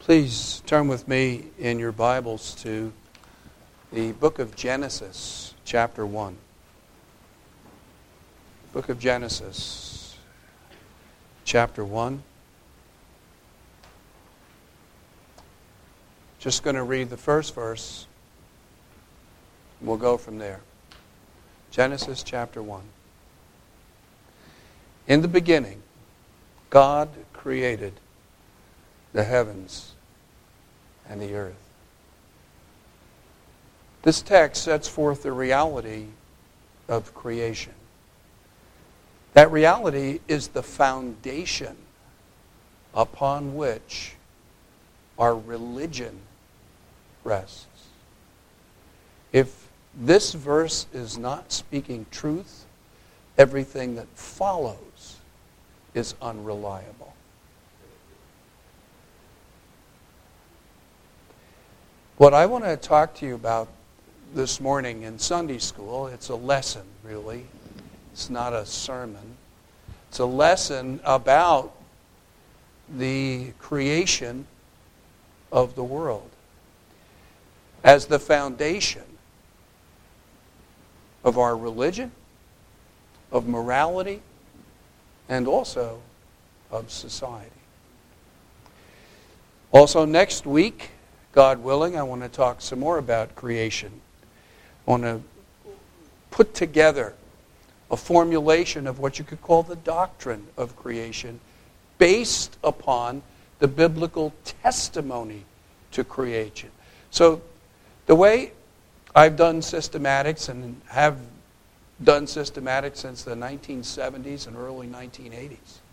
Please turn with me in your Bibles to the book of Genesis, chapter 1. Book of Genesis, chapter 1. Just going to read the first verse. We'll go from there. Genesis chapter 1. In the beginning, God created the heavens and the earth. This text sets forth the reality of creation. That reality is the foundation upon which our religion rests. If this verse is not speaking truth, everything that follows is unreliable. What I want to talk to you about this morning in Sunday school, it's a lesson, really. It's not a sermon. It's a lesson about the creation of the world as the foundation of our religion, of morality, and also of society. Also next week, God willing, I want to talk some more about creation. I want to put together a formulation of what you could call the doctrine of creation based upon the biblical testimony to creation. So the way I've done systematics and have done systematics since the 1970s and early 1980s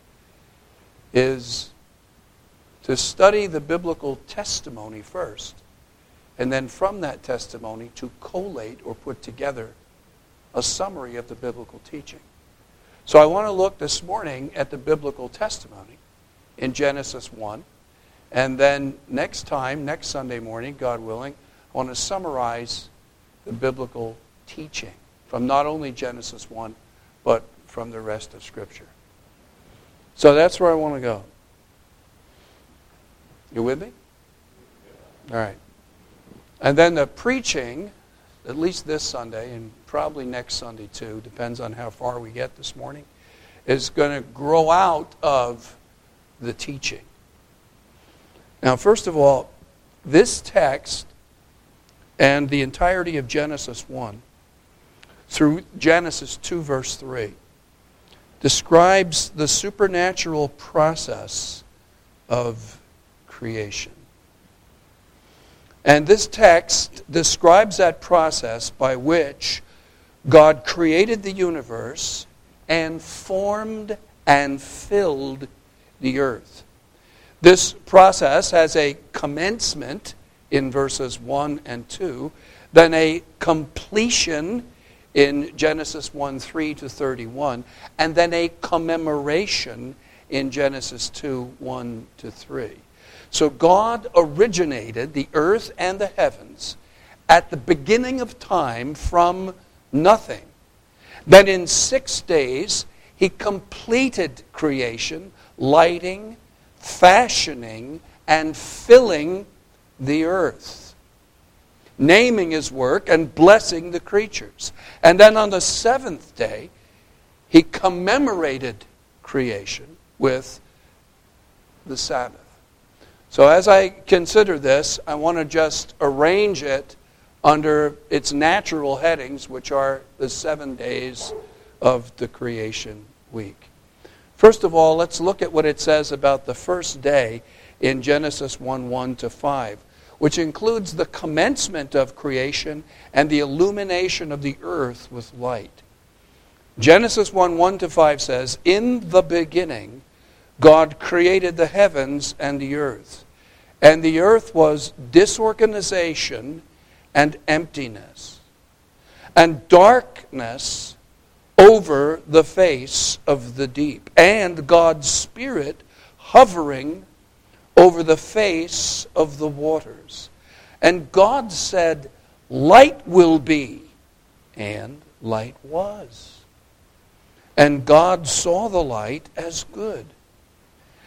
is to study the biblical testimony first, and then from that testimony to collate or put together a summary of the biblical teaching. So I want to look this morning at the biblical testimony in Genesis 1, and then next Sunday morning, God willing, I want to summarize the biblical teaching from not only Genesis 1, but from the rest of Scripture. So that's where I want to go. You with me? All right. And then the preaching, at least this Sunday, and probably next Sunday too, depends on how far we get this morning, is going to grow out of the teaching. Now, first of all, this text and the entirety of Genesis 1 through Genesis 2, verse 3, describes the supernatural process of creation. And this text describes that process by which God created the universe and formed and filled the earth. This process has a commencement in verses 1 and 2, then a completion in Genesis 1, 3 to 31, and then a commemoration in Genesis 2, 1 to 3. So God originated the earth and the heavens at the beginning of time from nothing. Then in 6 days, He completed creation, lighting, fashioning, and filling the earth, naming His work and blessing the creatures. And then on the 7th day, He commemorated creation with the Sabbath. So as I consider this, I want to just arrange it under its natural headings, which are the 7 days of the creation week. First of all, let's look at what it says about the first day in Genesis 1, 1 to 5, which includes the commencement of creation and the illumination of the earth with light. Genesis 1, 1 to 5 says, "In the beginning, God created the heavens and the earth. And the earth was disorganization and emptiness, and darkness over the face of the deep, and God's Spirit hovering over the face of the waters. And God said, 'Light will be,' and light was. And God saw the light as good.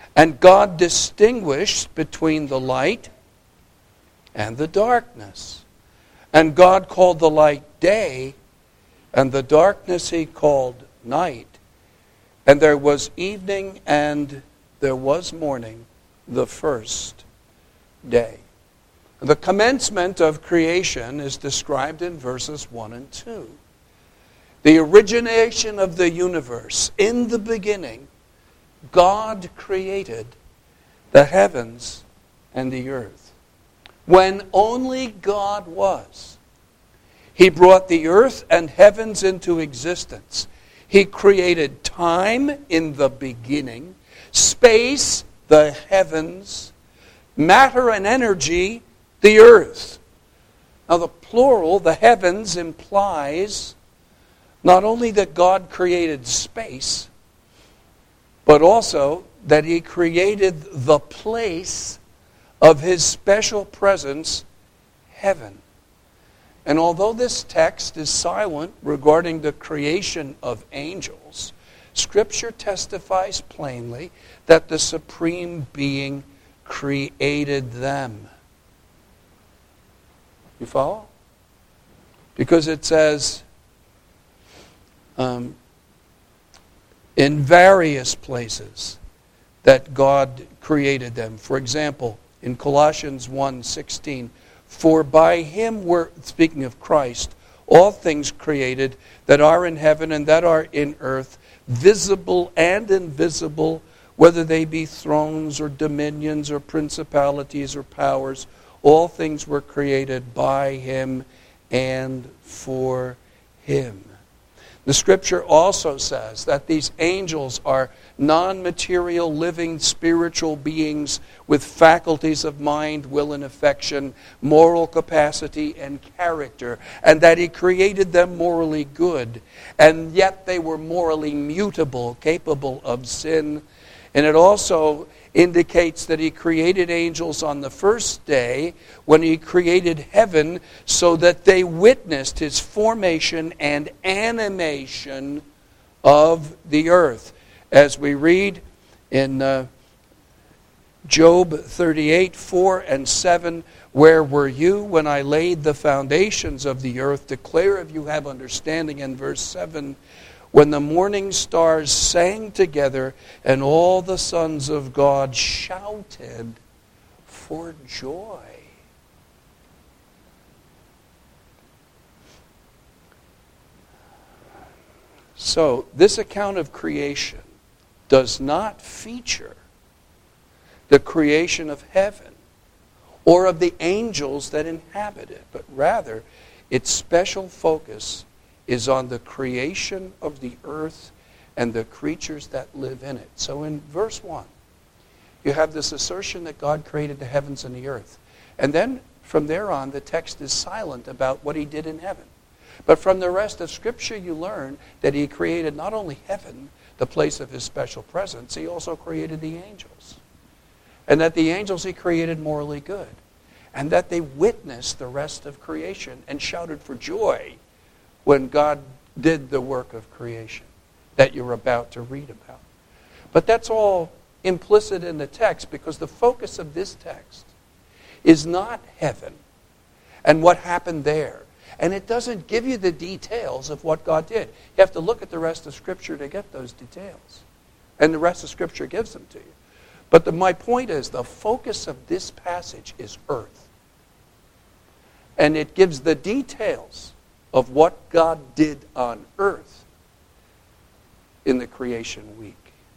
And God distinguished between the light and the darkness. And God called the light day, and the darkness he called night. And there was evening and there was morning, the first day. The commencement of creation is described in verses 1 and 2. The origination of the universe. In the beginning, God created the heavens and the earth. When only God was, he brought the earth and heavens into existence. He created time in the beginning, space, the heavens, matter and energy, the earth. Now the plural, the heavens, implies not only that God created space, but also that he created the place of his special presence, heaven. And although this text is silent regarding the creation of angels, Scripture testifies plainly that the Supreme Being created them. You follow? Because it says in various places that God created them. For example, in Colossians 1:16, for by him were, speaking of Christ, all things created that are in heaven and that are in earth, visible and invisible, whether they be thrones or dominions or principalities or powers. All things were created by him and for him. The Scripture also says that these angels are non-material, living, spiritual beings with faculties of mind, will, and affection, moral capacity, and character, and that he created them morally good, and yet they were morally mutable, capable of sin. And it also indicates that he created angels on the first day when he created heaven so that they witnessed his formation and animation of the earth. As we read in Job 38:4-7, where were you when I laid the foundations of the earth? Declare if you have understanding. In verse 7, when the morning stars sang together and all the sons of God shouted for joy. So, this account of creation does not feature the creation of heaven or of the angels that inhabit it, but rather its special focus is on the creation of the earth and the creatures that live in it. So in verse 1, you have this assertion that God created the heavens and the earth. And then from there on, the text is silent about what he did in heaven. But from the rest of Scripture, you learn that he created not only heaven, the place of his special presence, he also created the angels. And that the angels he created morally good. And that they witnessed the rest of creation and shouted for joy when God did the work of creation that you're about to read about. But that's all implicit in the text, because the focus of this text is not heaven and what happened there. And it doesn't give you the details of what God did. You have to look at the rest of Scripture to get those details. And the rest of Scripture gives them to you. But my point is, the focus of this passage is earth. And it gives the details of what God did on earth in the creation week.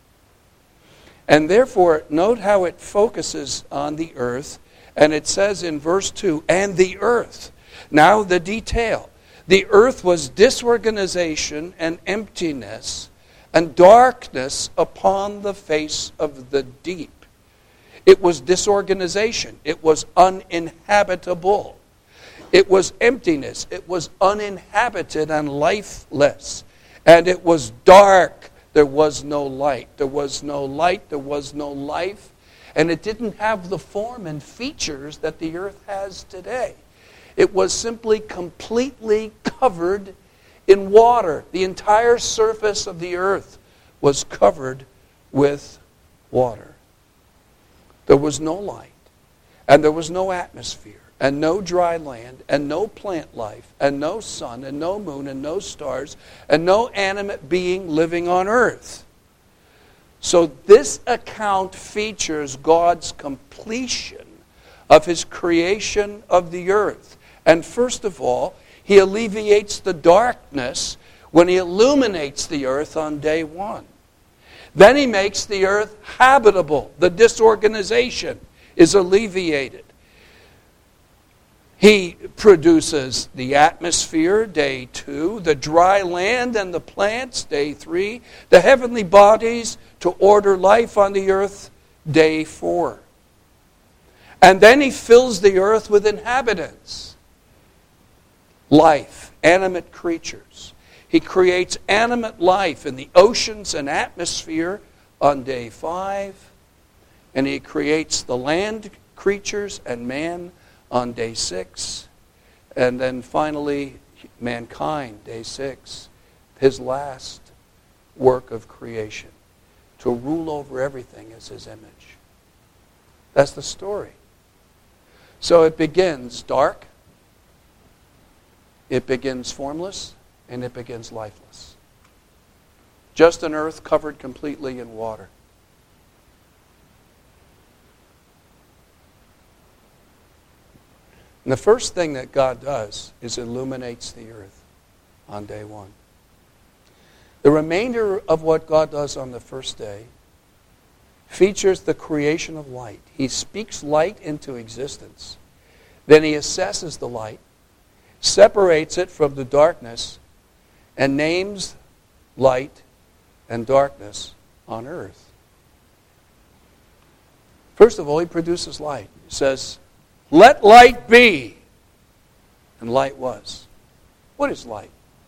And therefore, note how it focuses on the earth. And it says in verse 2, and the earth. Now the detail. The earth was disorganization and emptiness and darkness upon the face of the deep. It was disorganization. It was uninhabitable. It was emptiness. It was uninhabited and lifeless. And it was dark. There was no light. There was no light. There was no life. And it didn't have the form and features that the earth has today. It was simply completely covered in water. The entire surface of the earth was covered with water. there was no light, and there was no atmosphere, and no dry land, and no plant life, and no sun, and no moon, and no stars, and no animate being living on earth. So this account features God's completion of his creation of the earth. And first of all, he alleviates the darkness when he illuminates the earth on day one. Then he makes the earth habitable. The disorganization is alleviated. He produces the atmosphere, day 2, the dry land and the plants, day 3, the heavenly bodies to order life on the earth, day 4. And then he fills the earth with inhabitants, life, animate creatures. He creates animate life in the oceans and atmosphere on day 5. And he creates the land creatures and man on day 6. And then finally, mankind, day 6. His last work of creation. To rule over everything as his image. That's the story. So it begins dark. It begins formless. And it begins lifeless. Just an earth covered completely in water. And the first thing that God does is illuminates the earth on day 1. The remainder of what God does on the first day features the creation of light. He speaks light into existence. Then he assesses the light, separates it from the darkness, and names light and darkness on earth. First of all, he produces light. He says, "Let light be." And light was. What is light?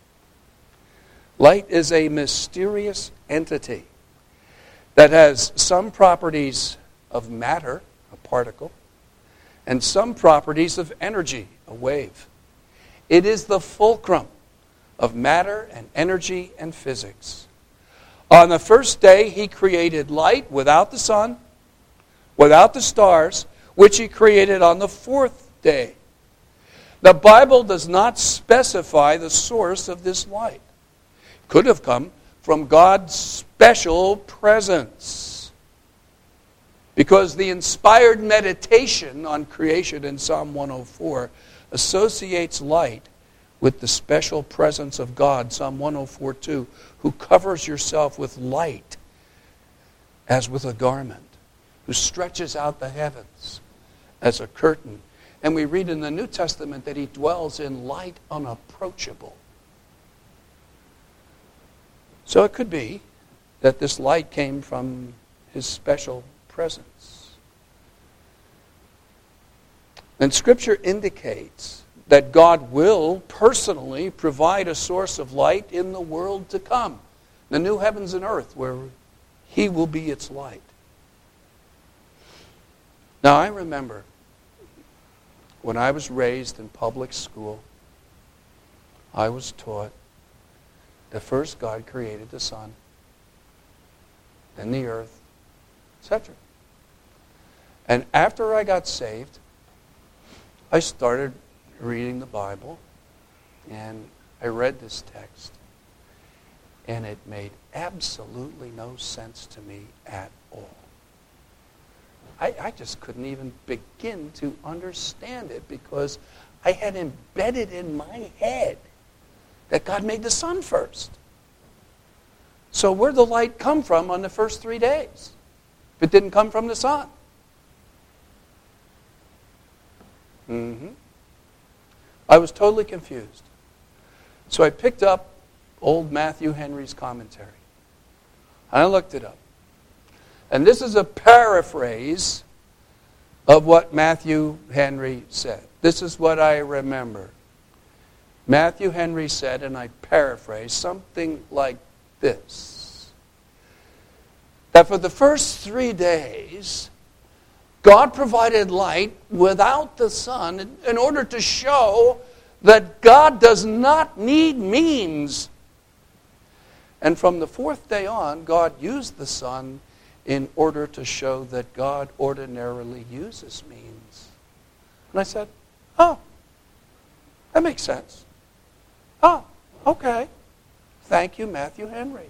Light is a mysterious entity that has some properties of matter, a particle, and some properties of energy, a wave. It is the fulcrum of matter and energy and physics. On the first day, he created light without the sun, without the stars, which he created on the 4th day. The Bible does not specify the source of this light. It could have come from God's special presence. Because the inspired meditation on creation in Psalm 104 associates light with the special presence of God, Psalm 104:2, who covers yourself with light as with a garment, who stretches out the heavens as a curtain. And we read in the New Testament that he dwells in light unapproachable. So it could be that this light came from his special presence. And Scripture indicates that God will personally provide a source of light in the world to come. The new heavens and earth where he will be its light. Now I remember when I was raised in public school, I was taught that first God created the sun, then the earth, etc. And after I got saved, I started reading the Bible, and I read this text, and it made absolutely no sense to me at all. I just couldn't even begin to understand it because I had embedded in my head that God made the sun first. So where'd the light come from on the first 3 days if it didn't come from the sun? I was totally confused. So I picked up old Matthew Henry's commentary. And I looked it up. And this is a paraphrase of what Matthew Henry said. This is what I remember. Matthew Henry said, and I paraphrase, something like this. That for the first 3 days, God provided light without the sun in order to show that God does not need means. And from the 4th day on, God used the sun in order to show that God ordinarily uses means. And I said, oh, that makes sense. Oh, okay. Thank you, Matthew Henry.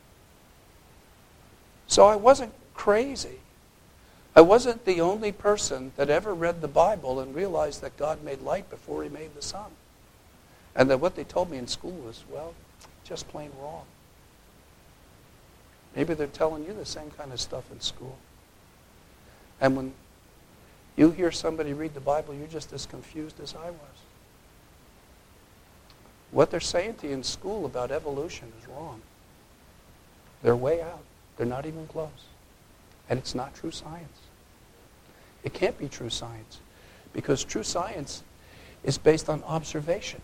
So I wasn't crazy. I wasn't the only person that ever read the Bible and realized that God made light before he made the sun. And that what they told me in school was, well, just plain wrong. Maybe they're telling you the same kind of stuff in school. And when you hear somebody read the Bible, you're just as confused as I was. What they're saying to you in school about evolution is wrong. They're way out. They're not even close. And it's not true science. It can't be true science because true science is based on observation.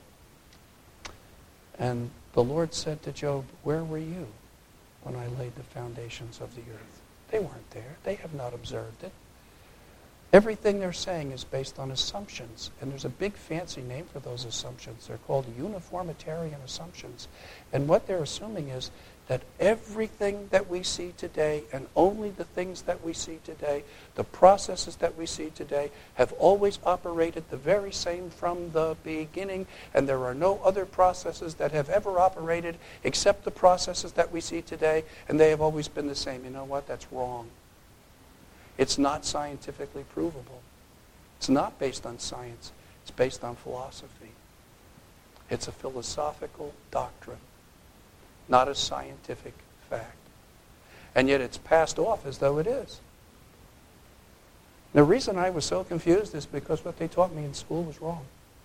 And the Lord said to Job, where were you when I laid the foundations of the earth? They weren't there. They have not observed it. Everything they're saying is based on assumptions. And there's a big fancy name for those assumptions. They're called uniformitarian assumptions. And what they're assuming is that everything that we see today, and only the things that we see today, the processes that we see today, have always operated the very same from the beginning, and there are no other processes that have ever operated except the processes that we see today, and they have always been the same. You know what? That's wrong. It's not scientifically provable. It's not based on science. It's based on philosophy. It's a philosophical doctrine, not a scientific fact. And yet it's passed off as though it is. The reason I was so confused is because what they taught me in school was wrong.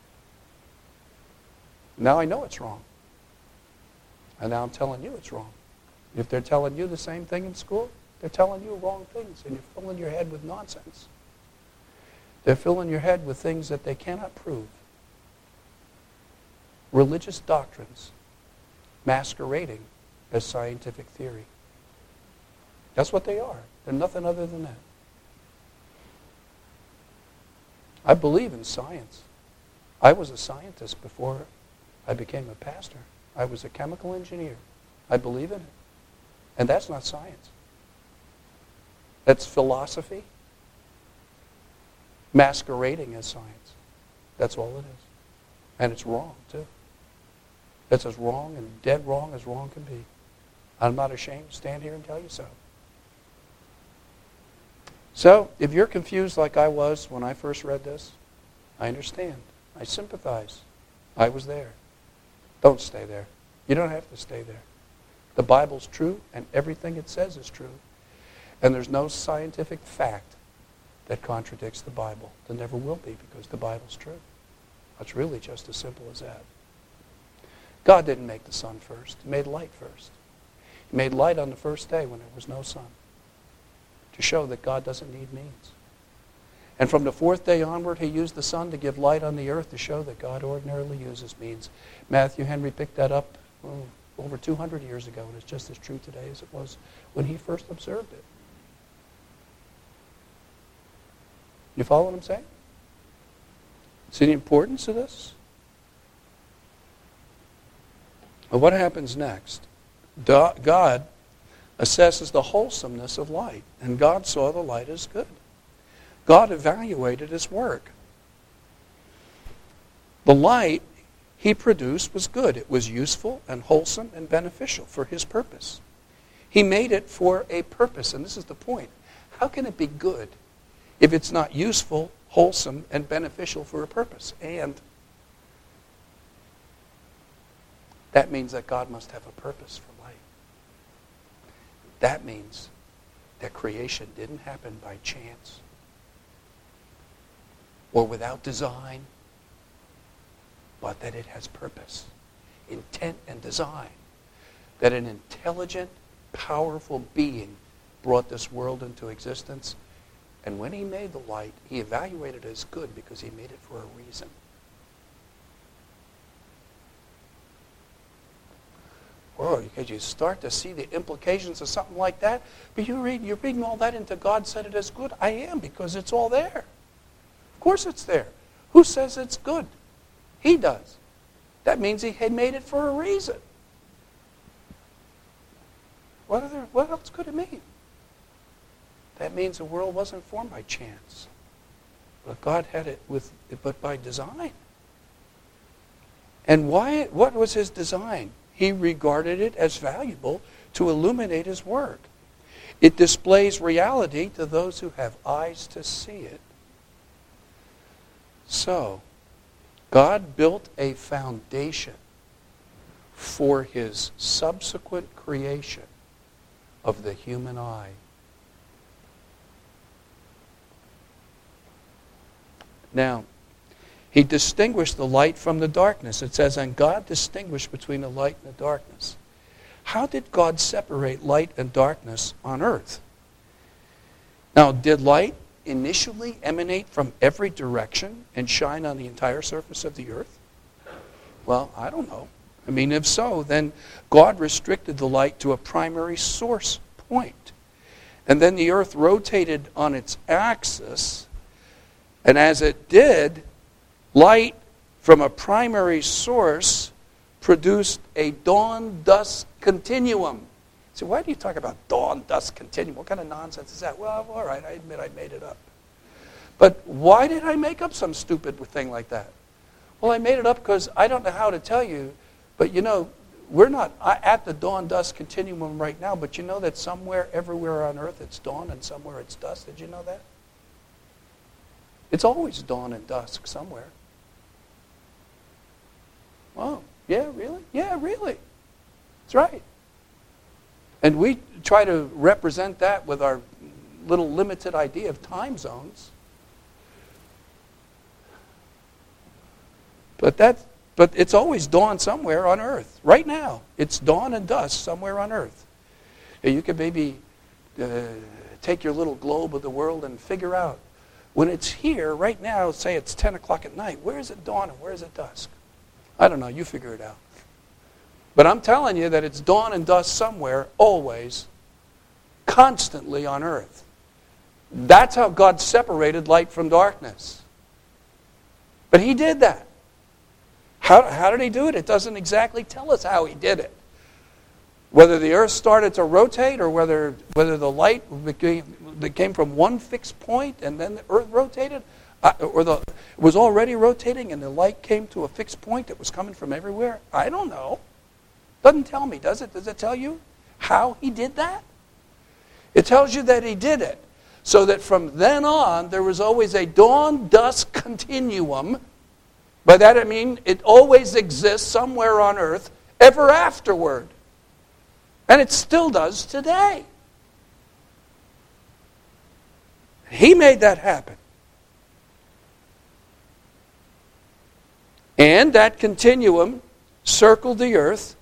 Now I know it's wrong. And now I'm telling you it's wrong. If they're telling you the same thing in school, they're telling you wrong things, and you're filling your head with nonsense. They're filling your head with things that they cannot prove. Religious doctrines masquerading as scientific theory. That's what they are. They're nothing other than that. I believe in science. I was a scientist before I became a pastor. I was a chemical engineer. I believe in it. And that's not science. That's philosophy masquerading as science. That's all it is. And it's wrong, too. It's as wrong and dead wrong as wrong can be. I'm not ashamed to stand here and tell you so. So, if you're confused like I was when I first read this, I understand. I sympathize. I was there. Don't stay there. You don't have to stay there. The Bible's true, and everything it says is true. And there's no scientific fact that contradicts the Bible. There never will be because the Bible's true. It's really just as simple as that. God didn't make the sun first. He made light first. He made light on the first day when there was no sun to show that God doesn't need means. And from the fourth day onward, he used the sun to give light on the earth to show that God ordinarily uses means. Matthew Henry picked that up over 200 years ago, and it's just as true today as it was when he first observed it. You follow what I'm saying? See the importance of this? Well, what happens next? God assesses the wholesomeness of light, and God saw the light as good. God evaluated his work. The light he produced was good. It was useful and wholesome and beneficial for his purpose. He made it for a purpose, and this is the point. How can it be good if it's not useful, wholesome, and beneficial for a purpose? And that means that God must have a purpose for light. That means that creation didn't happen by chance or without design, but that it has purpose, intent, and design. That an intelligent, powerful being brought this world into existence. And when he made the light, he evaluated it as good because he made it for a reason. Whoa, because you start to see the implications of something like that. But you're reading all that into God said it as good. I am, because it's all there. Of course it's there. Who says it's good? He does. That means he had made it for a reason. What else could it mean? that means the world wasn't formed by chance. But God had it but by design. And what was his design? He regarded it as valuable to illuminate his work. It displays reality to those who have eyes to see it. So, God built a foundation for his subsequent creation of the human eye. Now, he distinguished the light from the darkness. It says, and God distinguished between the light and the darkness. How did God separate light and darkness on earth? Now, did light initially emanate from every direction and shine on the entire surface of the earth? Well, I don't know. I mean, if so, then God restricted the light to a primary source point. And then the earth rotated on its axis, and as it did, light from a primary source produced a dawn-dusk continuum. So why do you talk about dawn-dusk continuum? What kind of nonsense is that? Well, all right, I admit I made it up. But why did I make up some stupid thing like that? Well, I made it up because I don't know how to tell you, but you know, we're not at the dawn-dusk continuum right now, but you know that somewhere, everywhere on earth, it's dawn and somewhere it's dusk. Did you know that? It's always dawn and dusk somewhere. Oh, yeah, really? Yeah, really. That's right. And we try to represent that with our little limited idea of time zones. But it's always dawn somewhere on earth. Right now, it's dawn and dusk somewhere on earth. You could maybe take your little globe of the world and figure out when it's here, right now, say it's 10 o'clock at night, where is it dawn and where is it dusk? I don't know, you figure it out. But I'm telling you that it's dawn and dusk somewhere, always, constantly on earth. That's how God separated light from darkness. But he did that. How did he do it? It doesn't exactly tell us how he did it. Whether the earth started to rotate or whether the light came from one fixed point and then the earth rotated, it was already rotating and the light came to a fixed point that was coming from everywhere. I don't know. Doesn't tell me, does it? Does it tell you how he did that? It tells you that he did it so that from then on there was always a dawn-dusk continuum. By that I mean it always exists somewhere on earth ever afterward. And it still does today. He made that happen. And that continuum circled the earth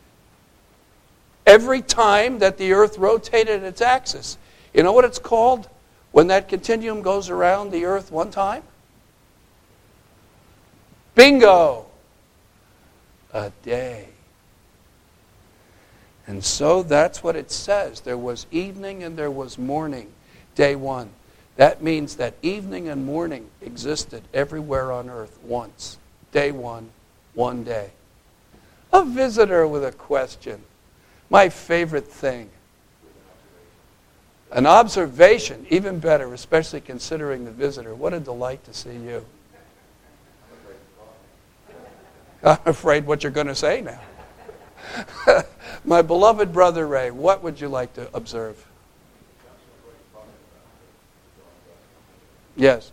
every time that the earth rotated its axis. You know what it's called when that continuum goes around the earth one time? Bingo! A day. And so that's what it says. There was evening and there was morning, day one. That means that evening and morning existed everywhere on earth once. Day one day. A visitor with a question. My favorite thing. An observation, even better, especially considering the visitor. What a delight to see you. I'm afraid what you're going to say now. My beloved brother Ray, what would you like to observe? Yes.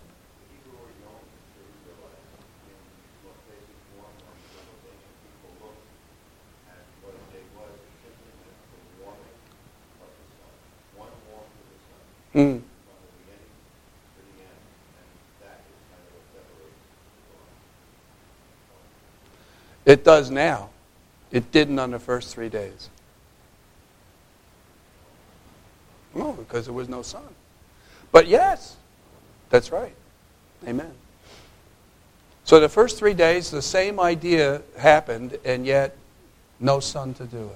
Mm. It does now. It didn't on the first 3 days. No, because there was no sun. But yes, that's right. Amen. So the first 3 days, the same idea happened, and yet no sun to do it.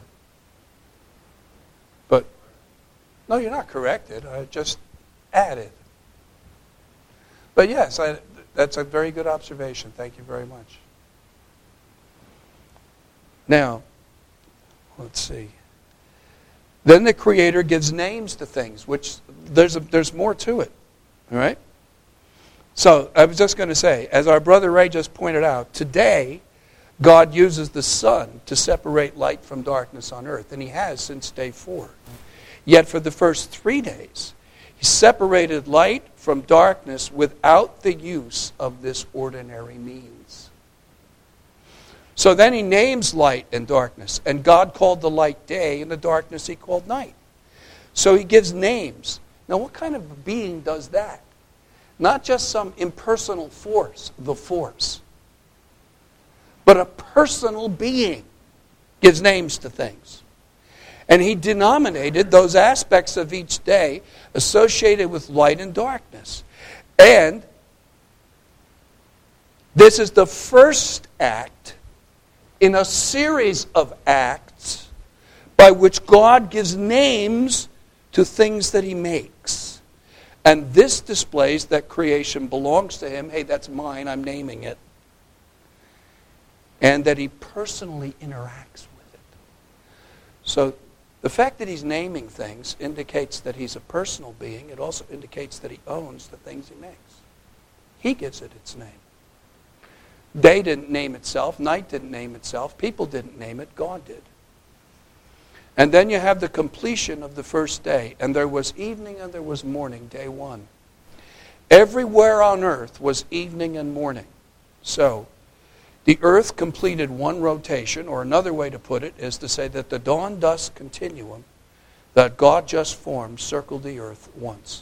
But, no, you're not corrected. I just added. But yes, that's a very good observation. Thank you very much. Now, let's see. Then the Creator gives names to things, which there's more to it. All right? So I was just going to say, as our brother Ray just pointed out, today God uses the sun to separate light from darkness on earth, and he has since day 4. Yet for the first 3 days, he separated light from darkness without the use of this ordinary means. So then he names light and darkness, and God called the light day, and the darkness he called night. So he gives names. Now what kind of being does that? Not just some impersonal force, the force, but a personal being gives names to things. And he denominated those aspects of each day associated with light and darkness. And this is the first act in a series of acts by which God gives names to things that he makes. And this displays that creation belongs to him. Hey, that's mine, I'm naming it. And that he personally interacts with it. So the fact that he's naming things indicates that he's a personal being. It also indicates that he owns the things he makes. He gives it its name. Day didn't name itself. Night didn't name itself. People didn't name it. God did. And then you have the completion of the first day. And there was evening and there was morning, day 1. Everywhere on earth was evening and morning. So the earth completed one rotation, or another way to put it is to say that the dawn-dusk continuum that God just formed circled the earth once.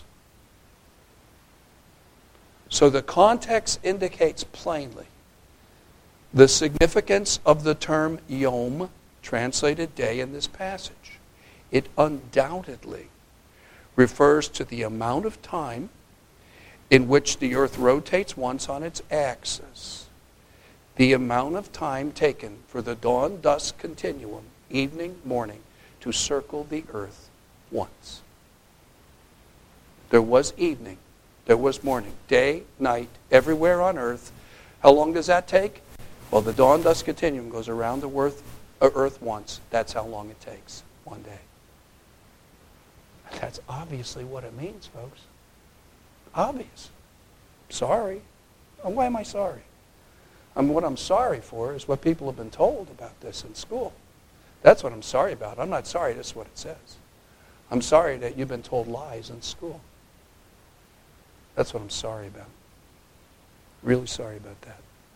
So the context indicates plainly the significance of the term yom, translated day, in this passage. It undoubtedly refers to the amount of time in which the earth rotates once on its axis. The amount of time taken for the dawn-dusk continuum, evening, morning, to circle the earth once. There was evening, there was morning, day, night, everywhere on earth. How long does that take? Well, the dawn-dusk continuum goes around the earth once. That's how long it takes, one day. That's obviously what it means, folks. Obvious. Sorry. Why am I sorry? What I'm sorry for is what people have been told about this in school. That's what I'm sorry about. I'm not sorry this is what it says. I'm sorry that you've been told lies in school. That's what I'm sorry about. Really sorry about that.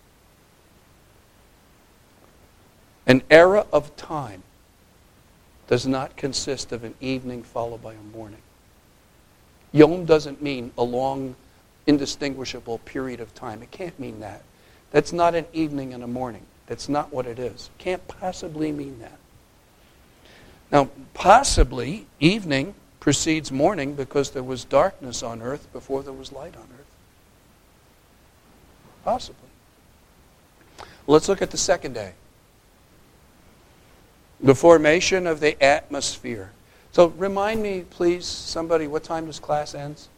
An era of time does not consist of an evening followed by a morning. Yom doesn't mean a long, indistinguishable period of time. It can't mean that. That's not an evening and a morning. That's not what it is. It can't possibly mean that. Now, possibly, evening precedes morning because there was darkness on earth before there was light on earth. Possibly. Well, let's look at the second day. The formation of the atmosphere. So remind me, please, somebody, what time does class ends?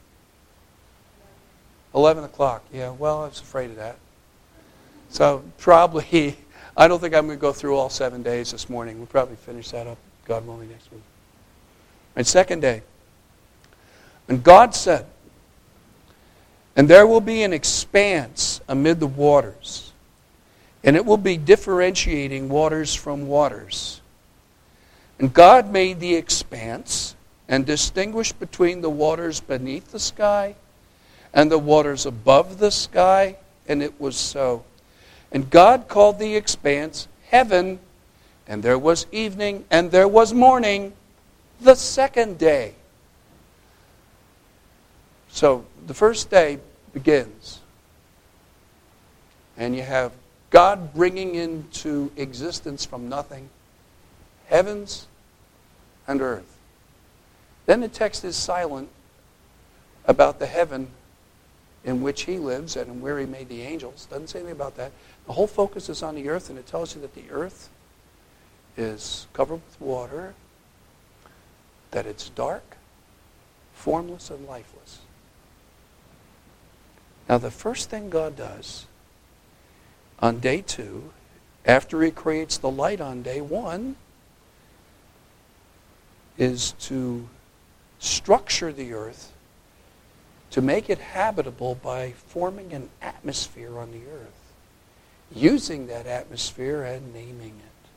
11 o'clock. Yeah, well, I was afraid of that. So probably, I don't think I'm going to go through all 7 days this morning. We'll probably finish that up, God willing, next week. And second day. And God said, and there will be an expanse amid the waters, and it will be differentiating waters from waters. And God made the expanse and distinguished between the waters beneath the sky and the waters above the sky, and it was so. And God called the expanse heaven, and there was evening, and there was morning, the second day. So the first day begins, and you have God bringing into existence from nothing heavens and earth. Then the text is silent about the heaven in which he lives and where he made the angels. Doesn't say anything about that. The whole focus is on the earth, and it tells you that the earth is covered with water, that it's dark, formless, and lifeless. Now, the first thing God does on day 2, after he creates the light on day 1, is to structure the earth to make it habitable by forming an atmosphere on the earth, using that atmosphere and naming it.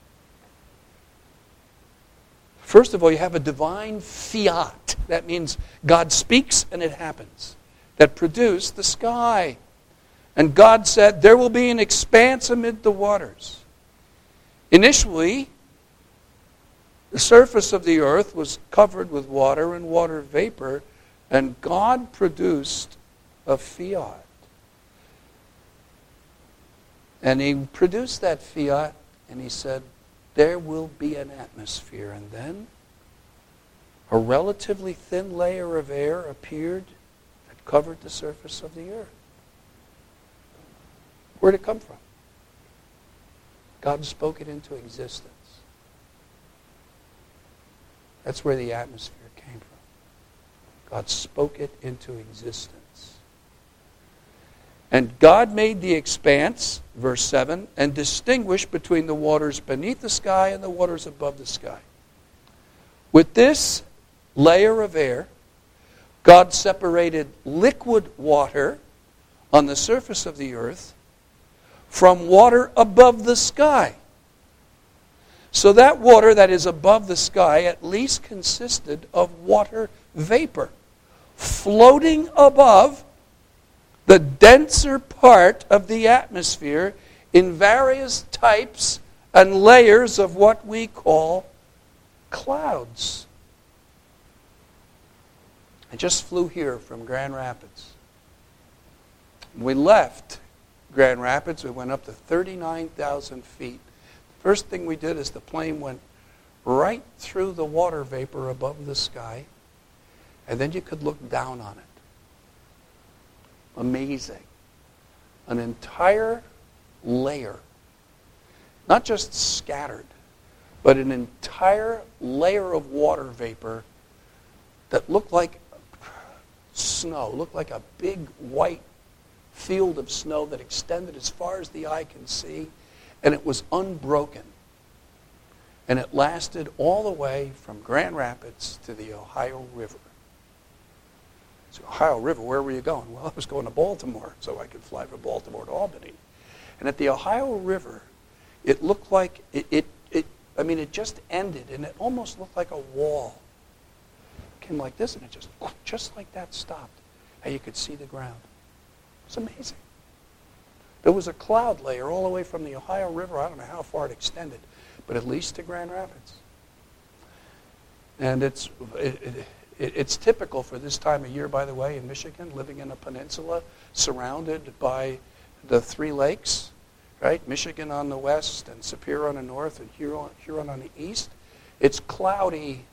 First of all, you have a divine fiat. That means God speaks and it happens. That produced the sky. And God said, there will be an expanse amid the waters. Initially, the surface of the earth was covered with water and water vapor, and God produced a fiat. And he produced that fiat, and he said, there will be an atmosphere. And then a relatively thin layer of air appeared that covered the surface of the earth. Where did it come from? God spoke it into existence. That's where the atmosphere came from. God spoke it into existence. And God made the expanse, verse 7, and distinguished between the waters beneath the sky and the waters above the sky. With this layer of air, God separated liquid water on the surface of the earth from water above the sky. So that water that is above the sky at least consisted of water vapor floating above the denser part of the atmosphere in various types and layers of what we call clouds. I just flew here from Grand Rapids. We left Grand Rapids, we went up to 39,000 feet. The first thing we did is the plane went right through the water vapor above the sky, and then you could look down on it. Amazing. An entire layer, not just scattered, but an entire layer of water vapor that looked like snow, looked like a big white field of snow that extended as far as the eye can see, and it was unbroken. And it lasted all the way from Grand Rapids to the Ohio River. So Ohio River, where were you going? Well, I was going to Baltimore, so I could fly from Baltimore to Albany. And at the Ohio River, it looked like it just ended, and it almost looked like a wall. It came like this, and it just like that stopped. And you could see the ground. It's amazing. There was a cloud layer all the way from the Ohio River. I don't know how far it extended, but at least to Grand Rapids. And it's typical for this time of year, by the way, in Michigan, living in a peninsula surrounded by the three lakes, right? Michigan on the west and Superior on the north and Huron on the east. It's cloudy,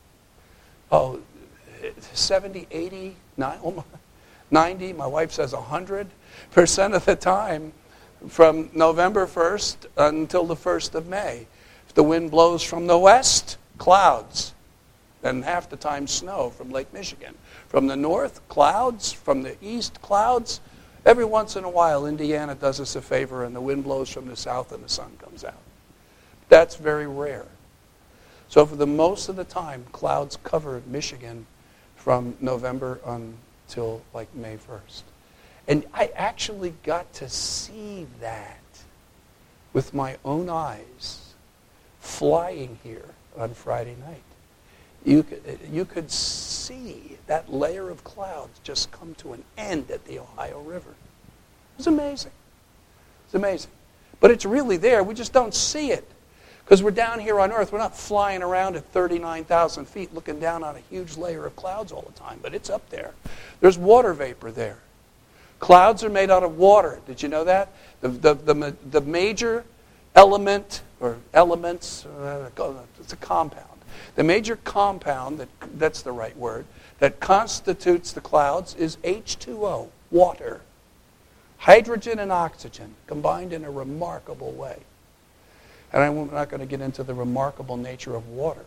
70, 80, 90, my wife says 100% of the time from November 1st until the 1st of May. If the wind blows from the west, clouds. Then half the time snow from Lake Michigan. From the north, clouds. From the east, clouds. Every once in a while, Indiana does us a favor and the wind blows from the south and the sun comes out. That's very rare. So for the most of the time, clouds cover Michigan from November until like May 1st. And I actually got to see that with my own eyes flying here on Friday night. You could see that layer of clouds just come to an end at the Ohio River. It was amazing. It's amazing. But it's really there. We just don't see it. Because we're down here on Earth. We're not flying around at 39,000 feet looking down on a huge layer of clouds all the time. But it's up there. There's water vapor there. Clouds are made out of water. Did you know that? The major element, or elements, it's a compound. The major compound, that's the right word, that constitutes the clouds is H2O, water. Hydrogen and oxygen combined in a remarkable way. And I'm not going to get into the remarkable nature of water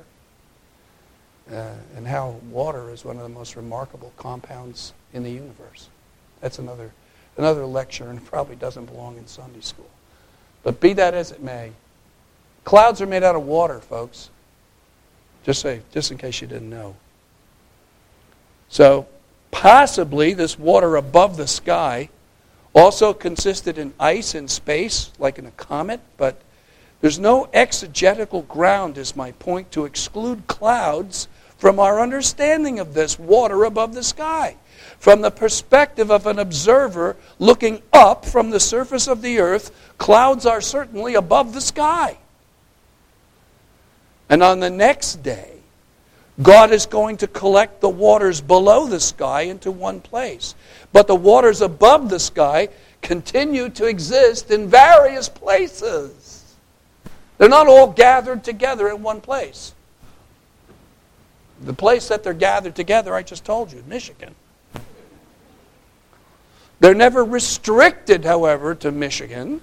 and how water is one of the most remarkable compounds in the universe. That's another lecture, and it probably doesn't belong in Sunday school. But be that as it may, clouds are made out of water, folks. Just in case you didn't know. So, possibly this water above the sky also consisted in ice in space, like in a comet, but there's no exegetical ground, is my point, to exclude clouds from our understanding of this water above the sky. From the perspective of an observer looking up from the surface of the earth, clouds are certainly above the sky. And on the next day, God is going to collect the waters below the sky into one place. But the waters above the sky continue to exist in various places. They're not all gathered together in one place. The place that they're gathered together, I just told you, Michigan. They're never restricted, however, to Michigan.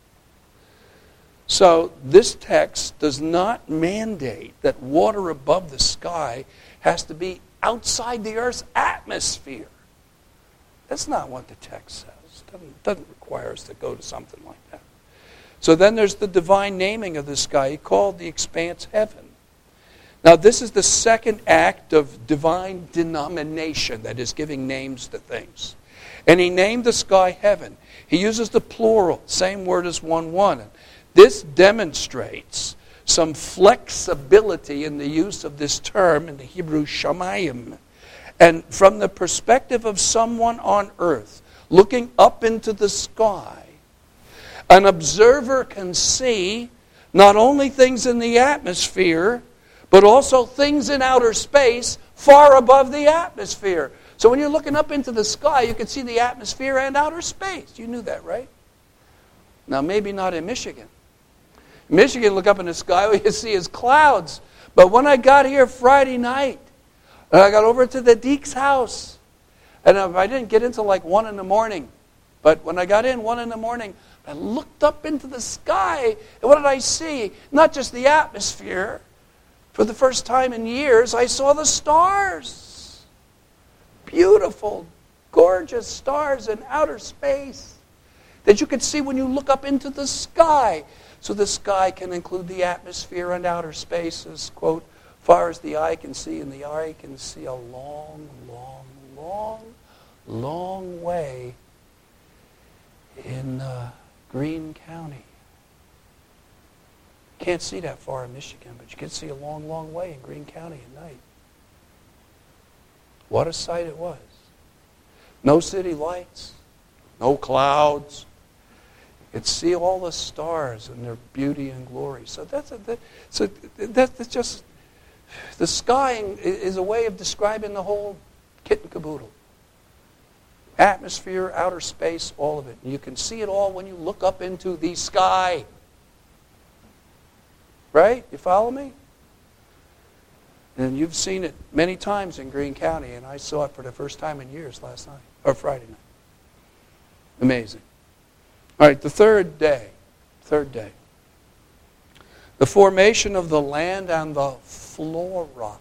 So this text does not mandate that water above the sky has to be outside the earth's atmosphere. That's not what the text says. It doesn't require us to go to something like that. So then there's the divine naming of the sky. He called the expanse heaven. Now this is the second act of divine denomination, that is giving names to things. And he named the sky heaven. He uses the plural, same word as 1:1. This demonstrates some flexibility in the use of this term in the Hebrew shamayim. And from the perspective of someone on earth looking up into the sky, an observer can see not only things in the atmosphere, but also things in outer space far above the atmosphere. So when you're looking up into the sky, you can see the atmosphere and outer space. You knew that, right? Now, maybe not in Michigan. In Michigan, look up in the sky, what you see is clouds. But when I got here Friday night, and I got over to the Deke's house, and I didn't get into like 1 in the morning, but when I got in 1 in the morning, I looked up into the sky, and what did I see? Not just the atmosphere. For the first time in years, I saw the stars. Beautiful, gorgeous stars in outer space that you could see when you look up into the sky. So the sky can include the atmosphere and outer space as, quote, far as the eye can see, and the eye can see a long, long, long, long way in Greene County. Can't see that far in Michigan, but you can see a long, long way in Greene County at night. What a sight it was. No city lights, no clouds. You could see all the stars and their beauty and glory. So that's just, the sky is a way of describing the whole kit and caboodle. Atmosphere, outer space, all of it. And you can see it all when you look up into the sky. Right? You follow me? And you've seen it many times in Greene County, and I saw it for the first time in years last night, or Friday night. Amazing. All right, the third day. The formation of the land and the flora.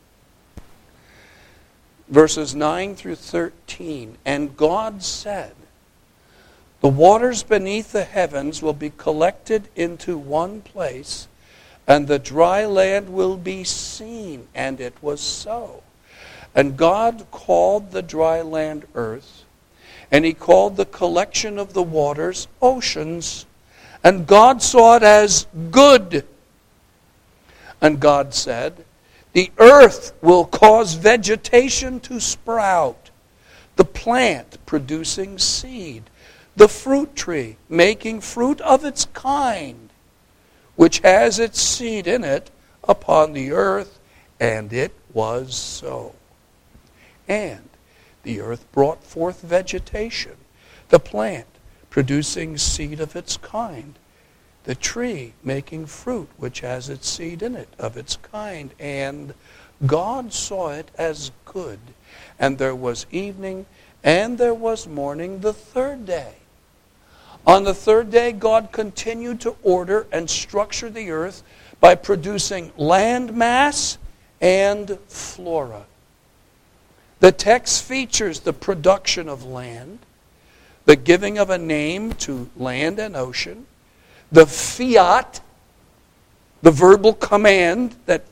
Verses 9 through 13. And God said, the waters beneath the heavens will be collected into one place, and the dry land will be seen. And it was so. And God called the dry land earth, and he called the collection of the waters oceans. And God saw it as good. And God said, the earth will cause vegetation to sprout, the plant producing seed, the fruit tree making fruit of its kind, which has its seed in it upon the earth. And it was so. And the earth brought forth vegetation, the plant producing seed of its kind, the tree making fruit which has its seed in it of its kind. And God saw it as good. And there was evening and there was morning the third day. On the third day, God continued to order and structure the earth by producing land mass and flora. The text features the production of land, the giving of a name to land and ocean, the fiat, the verbal command that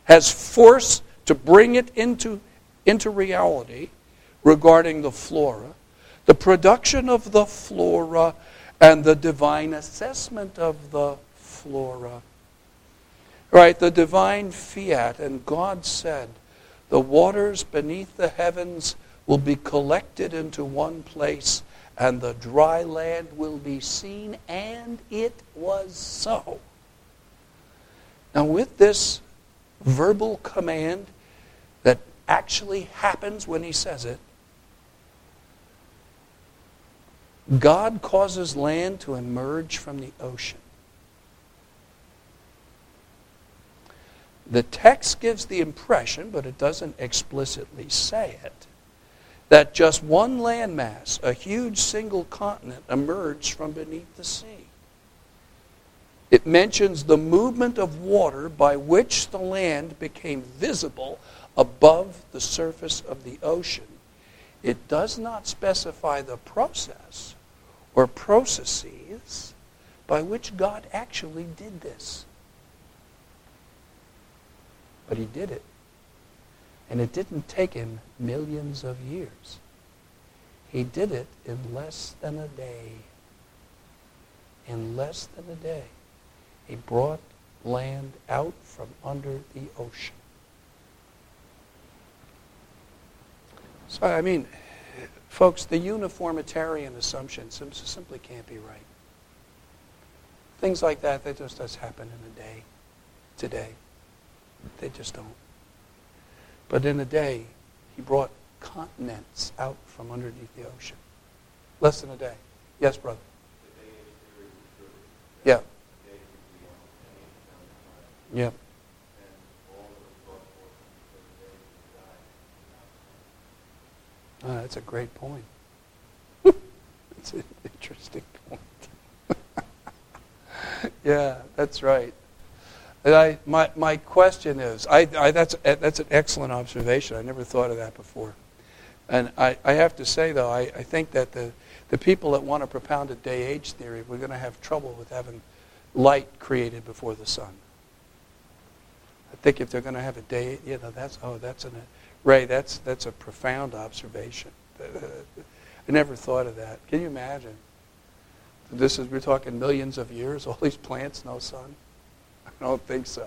has force to bring it into reality regarding the flora, the production of the flora, and the divine assessment of the flora. Right, the divine fiat, and God said, the waters beneath the heavens will be collected into one place, and the dry land will be seen, and it was so. Now with this verbal command that actually happens when he says it, God causes land to emerge from the ocean. The text gives the impression, but it doesn't explicitly say it, that just one landmass, a huge single continent, emerged from beneath the sea. It mentions the movement of water by which the land became visible above the surface of the ocean. It does not specify the process or processes by which God actually did this. But he did it. And it didn't take him millions of years. He did it in less than a day. In less than a day. He brought land out from under the ocean. So, I mean, folks, the uniformitarian assumption simply can't be right. Things like that just does happen in a day, today. They just don't. But in a day, he brought continents out from underneath the ocean. Less than a day. Yes, brother? Yeah. Yeah. Oh, that's a great point. It's an interesting point. Yeah, that's right. And my question is, that's an excellent observation. I never thought of that before. And I have to say, though, I think that the people that want to propound a day-age theory, we're going to have trouble with having light created before the sun. I think if they're going to have a day, that's a profound observation. I never thought of that. Can you imagine? We're talking millions of years, all these plants, no sun? I don't think so.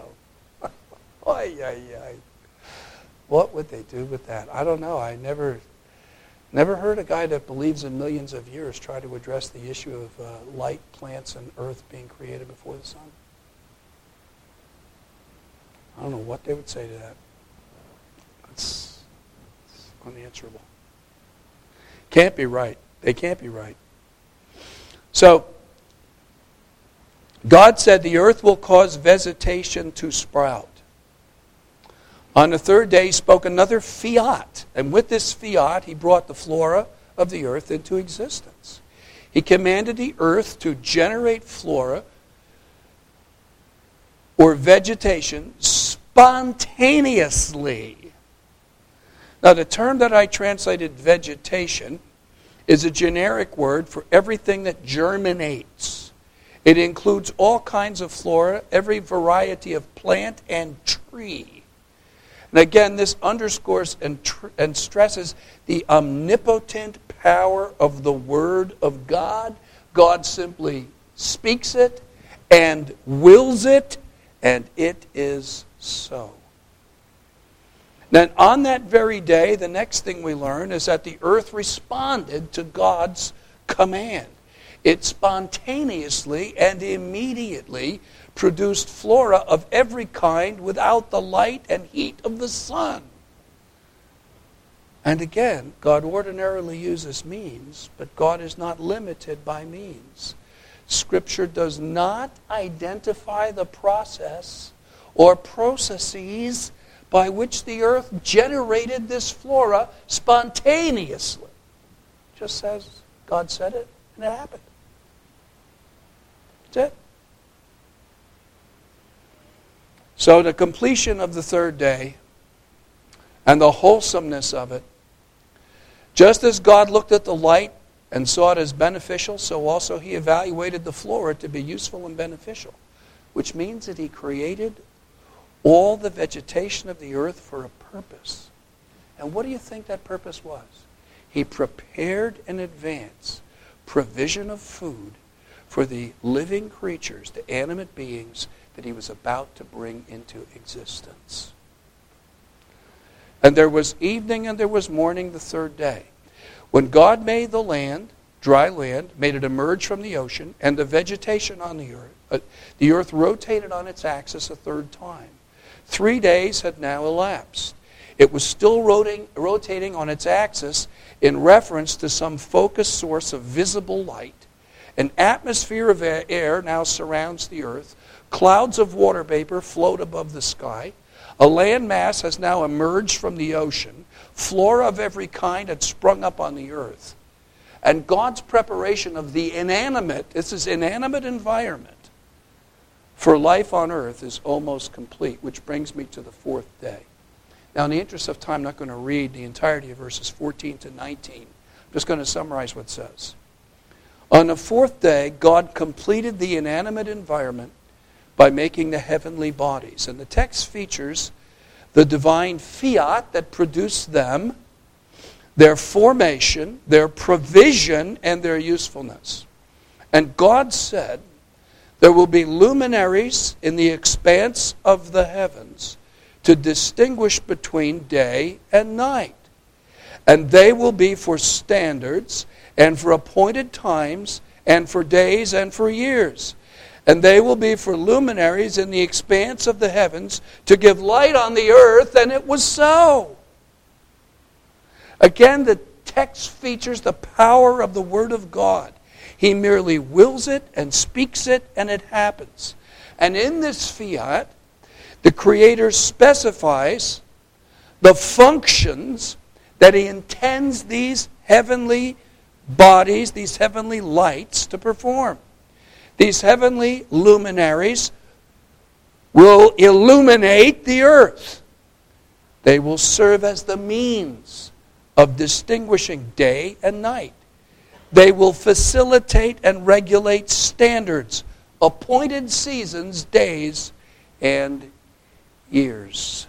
What would they do with that? I don't know. I never heard a guy that believes in millions of years try to address the issue of light, plants, and earth being created before the sun. I don't know what they would say to that. It's unanswerable. Can't be right. They can't be right. So, God said the earth will cause vegetation to sprout. On the third day, he spoke another fiat. And with this fiat, he brought the flora of the earth into existence. He commanded the earth to generate flora or vegetation spontaneously. Now, the term that I translated vegetation is a generic word for everything that germinates. It includes all kinds of flora, every variety of plant and tree. And again, this underscores and stresses the omnipotent power of the Word of God. God simply speaks it and wills it, and it is so. Then on that very day, the next thing we learn is that the earth responded to God's command. It spontaneously and immediately produced flora of every kind without the light and heat of the sun. And again, God ordinarily uses means, but God is not limited by means. Scripture does not identify the process or processes by which the earth generated this flora spontaneously. Just says God said it, and it happened. That's it. So the completion of the third day and the wholesomeness of it, just as God looked at the light and saw it as beneficial, so also he evaluated the flora to be useful and beneficial, which means that he created all the vegetation of the earth for a purpose. And what do you think that purpose was? He prepared in advance provision of food for the living creatures, the animate beings that he was about to bring into existence. And there was evening and there was morning the third day. When God made the land, dry land, made it emerge from the ocean, and the vegetation on the earth rotated on its axis a third time. 3 days had now elapsed. It was still rotating on its axis in reference to some focused source of visible light. An atmosphere of air now surrounds the earth. Clouds of water vapor float above the sky. A land mass has now emerged from the ocean. Flora of every kind had sprung up on the earth. And God's preparation of the inanimate, this is inanimate environment, for life on earth is almost complete, which brings me to the fourth day. Now, in the interest of time, I'm not going to read the entirety of verses 14 to 19. I'm just going to summarize what it says. On the fourth day, God completed the inanimate environment by making the heavenly bodies. And the text features the divine fiat that produced them, their formation, their provision, and their usefulness. And God said, there will be luminaries in the expanse of the heavens to distinguish between day and night. And they will be for standards and for appointed times and for days and for years. And they will be for luminaries in the expanse of the heavens to give light on the earth, and it was so. Again, the text features the power of the Word of God. He merely wills it and speaks it, and it happens. And in this fiat, the Creator specifies the functions that He intends these heavenly bodies, these heavenly lights to perform. These heavenly luminaries will illuminate the earth. They will serve as the means of distinguishing day and night. They will facilitate and regulate standards, appointed seasons, days, and years.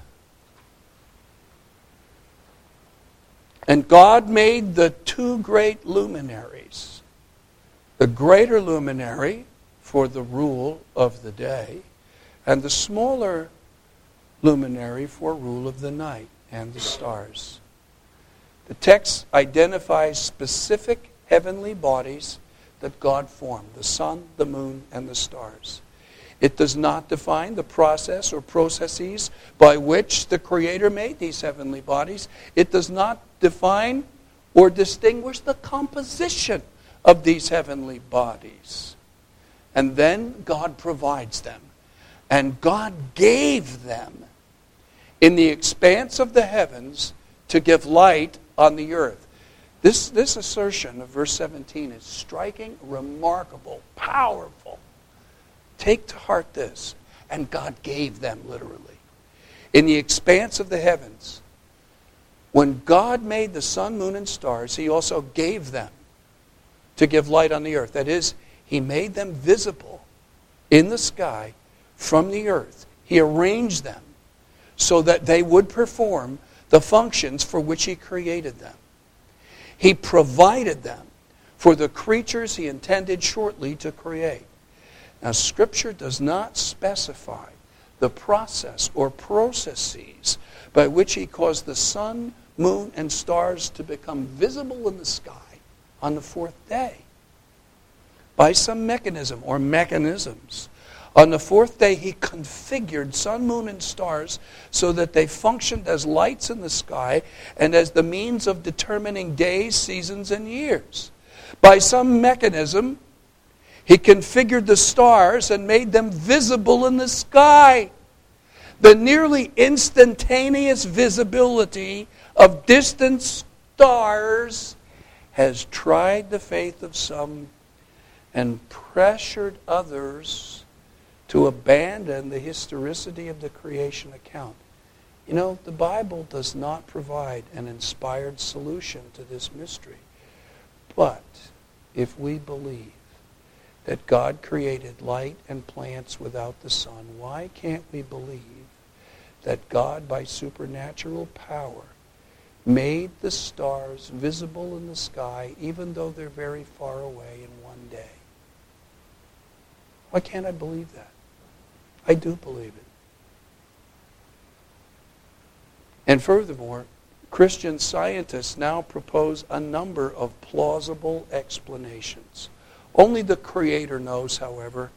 And God made the two great luminaries. The greater luminary for the rule of the day, and the smaller luminary for rule of the night and the stars. The text identifies specific heavenly bodies that God formed, the sun, the moon, and the stars. It does not define the process or processes by which the Creator made these heavenly bodies. It does not define or distinguish the composition of these heavenly bodies. And then God provides them. And God gave them in the expanse of the heavens to give light on the earth. This assertion of verse 17 is striking, remarkable, powerful. Take to heart this. And God gave them, literally. In the expanse of the heavens, when God made the sun, moon, and stars, He also gave them to give light on the earth. That is, He made them visible in the sky from the earth. He arranged them so that they would perform the functions for which He created them. He provided them for the creatures He intended shortly to create. Now, Scripture does not specify the process or processes by which He caused the sun, moon, and stars to become visible in the sky on the fourth day. By some mechanism or mechanisms. On the fourth day, He configured sun, moon, and stars so that they functioned as lights in the sky and as the means of determining days, seasons, and years. By some mechanism, He configured the stars and made them visible in the sky. The nearly instantaneous visibility of distant stars has tried the faith of some and pressured others to abandon the historicity of the creation account. You know, the Bible does not provide an inspired solution to this mystery. But if we believe that God created light and plants without the sun, why can't we believe that God, by supernatural power, made the stars visible in the sky, even though they're very far away, in one day. Why can't I believe that? I do believe it. And furthermore, Christian scientists now propose a number of plausible explanations. Only the Creator knows, however,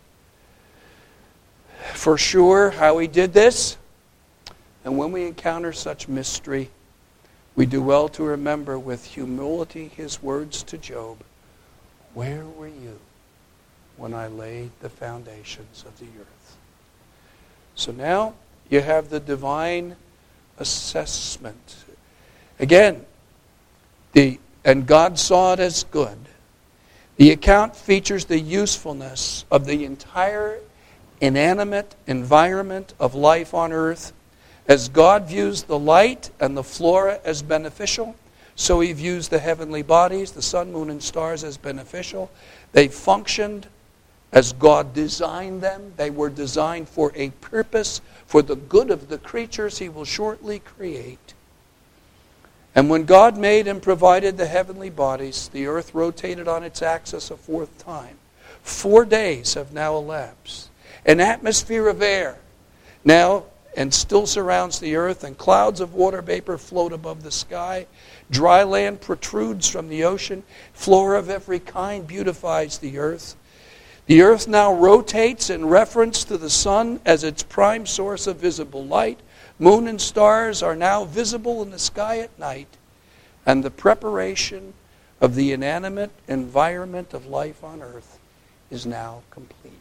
for sure how He did this. And when we encounter such mystery, we do well to remember with humility His words to Job, "Where were you when I laid the foundations of the earth?" So now you have the divine assessment. Again, and God saw it as good. The account features the usefulness of the entire inanimate environment of life on earth. As God views the light and the flora as beneficial, so He views the heavenly bodies, the sun, moon, and stars, as beneficial. They functioned as God designed them. They were designed for a purpose, for the good of the creatures He will shortly create. And when God made and provided the heavenly bodies, the earth rotated on its axis a fourth time. 4 days have now elapsed. An atmosphere of air now and still surrounds the earth, and clouds of water vapor float above the sky. Dry land protrudes from the ocean. Flora of every kind beautifies the earth. The earth now rotates in reference to the sun as its prime source of visible light. Moon and stars are now visible in the sky at night, and the preparation of the inanimate environment of life on earth is now complete.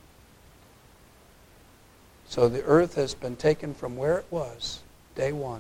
So the earth has been taken from where it was, day one,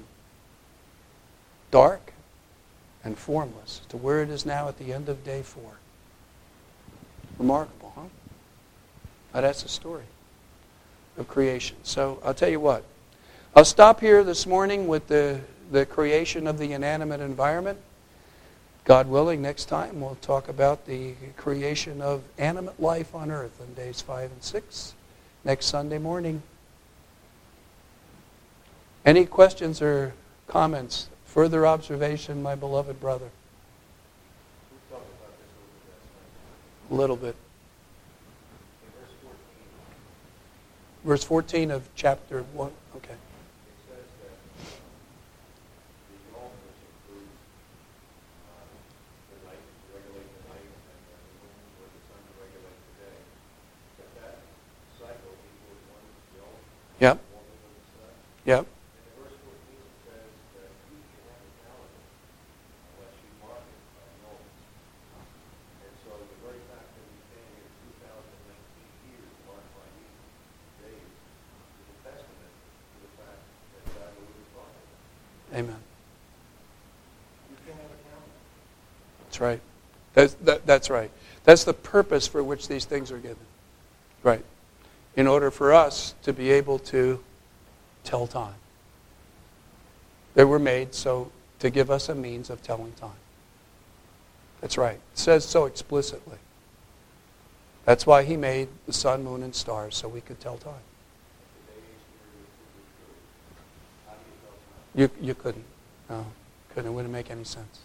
dark and formless, to where it is now at the end of day 4. Remarkable, huh? Now that's the story of creation. So I'll tell you what. I'll stop here this morning with the creation of the inanimate environment. God willing, next time we'll talk about the creation of animate life on earth on days 5 and 6, next Sunday morning. Any questions or comments? Further observation, my beloved brother? A little bit. Verse 14 of chapter 1. Okay. Yep. Yep. Amen. That's right. That's right. That's the purpose for which these things are given. Right. In order for us to be able to tell time. They were made so to give us a means of telling time. That's right. It says so explicitly. That's why He made the sun, moon, and stars, so we could tell time. You couldn't. No, couldn't. It wouldn't make any sense.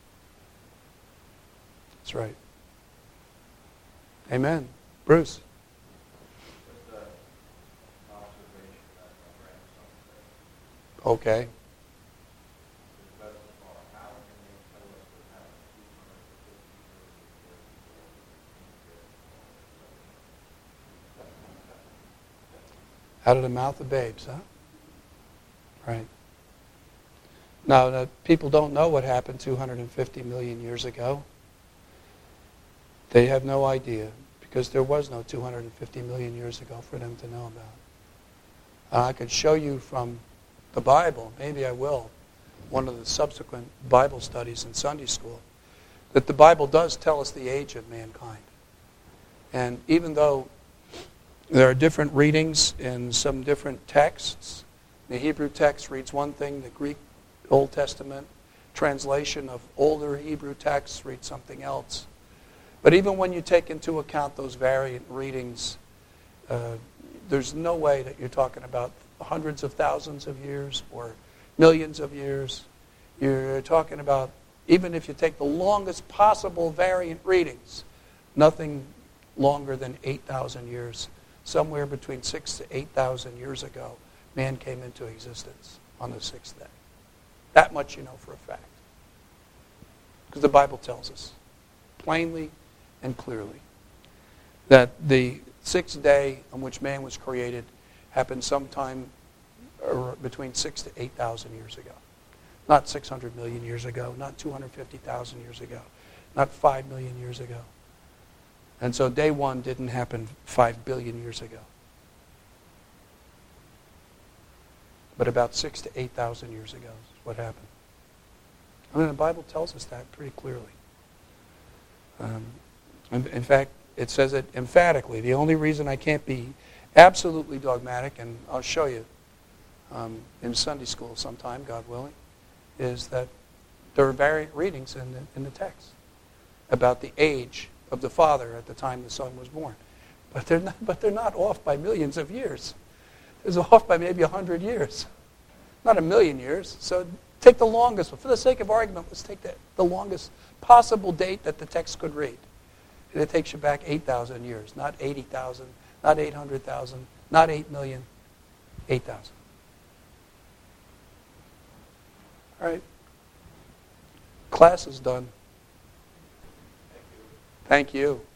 That's right. Amen. Bruce. Okay. Out of the mouth of babes, huh? Right. Now, people don't know what happened 250 million years ago. They have no idea, because there was no 250 million years ago for them to know about. I could show you from the Bible, maybe I will, one of the subsequent Bible studies in Sunday school, that the Bible does tell us the age of mankind. And even though there are different readings in some different texts, the Hebrew text reads one thing, the Greek Old Testament translation of older Hebrew texts reads something else. But even when you take into account those variant readings, there's no way that you're talking about hundreds of thousands of years or millions of years. You're talking about, even if you take the longest possible variant readings, nothing longer than 8,000 years. Somewhere between 6,000 to 8,000 years ago, man came into existence on the sixth day. That much you know for a fact. Because the Bible tells us plainly and clearly that the sixth day on which man was created happened sometime between 6,000 to 8,000 years ago. Not 600 million years ago, not 250,000 years ago, not 5 million years ago. And so day one didn't happen 5 billion years ago. But about 6,000 to 8,000 years ago is what happened. I mean, the Bible tells us that pretty clearly. In fact, it says it emphatically. The only reason I can't be absolutely dogmatic, and I'll show you in Sunday school sometime, God willing, is that there are variant readings in the text about the age of the Father at the time the Son was born. But they're not off by millions of years. They're off by maybe 100 years. Not a million years. So take the longest one. For the sake of argument, let's take the longest possible date that the text could read. And it takes you back 8,000 years. Not 80,000, not 800,000, not 8 million, 8,000. All right. Class is done. Thank you.